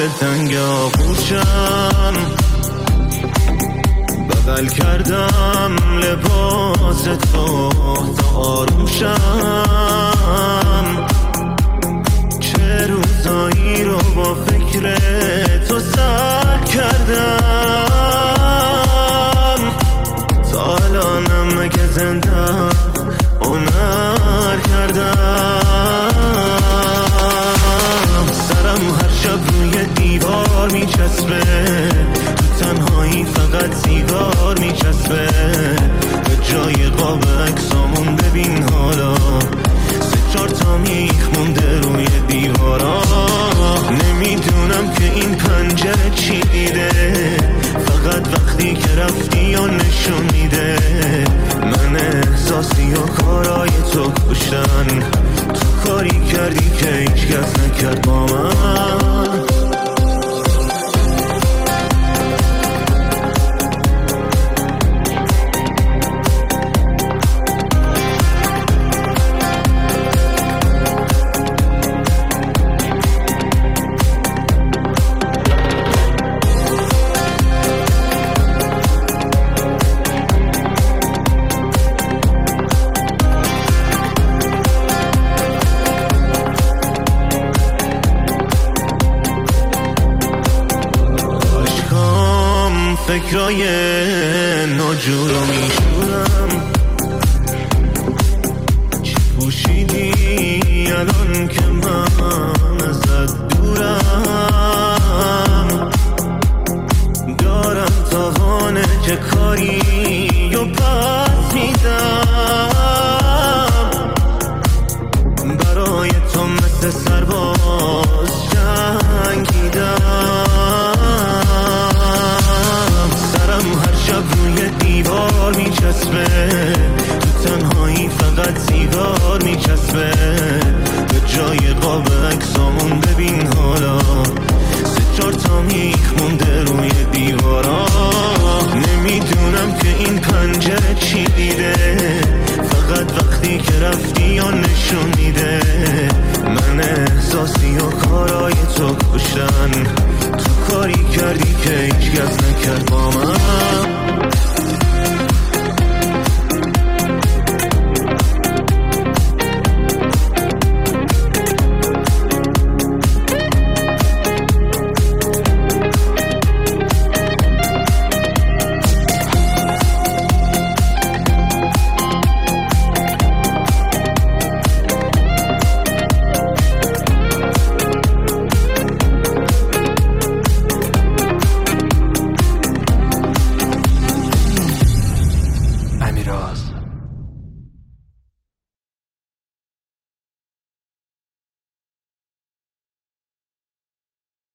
دلتنگ آغوشم، بغل کردم لباس تو تا آروم شم. چه روزایی رو با فکر تو سر کردم، تا الانم مگه زنده هنر کردم. سرم هر شب روی دیوار میچسبه، تو تنهایی فقط سیگار میچسبه. به جای قاب عکسامون ببین حالا 3-4 تا میخ مونده روی دیوارا. نمیدونم که این پنجره چی دیده، فقط وقتی که رفتی و نشون میده من احساسی و کارای تو کشتن. تو کاری کردی که هیچ کس نکرد با من. فکرای ناجور رو میشورم، چی پوشیدی الان که من ازت دورم؟ دارم توانه چه کاری و پس میدم، برای تو مثل سرباز جنگیدم. هر شب روی دیوار میچسبه، تو تنهایی فقط سیگار میچسبه. به جای قاب عکسامون ببین حالا 3-4 تا میخ مونده روی دیوارا. نمیدونم که این پنجره چی دیده، فقط وقتی که رفتی و نشون میده من احساسی و کارای تو کشتن. تو کاری کردی که هیچ کس نکرد با من.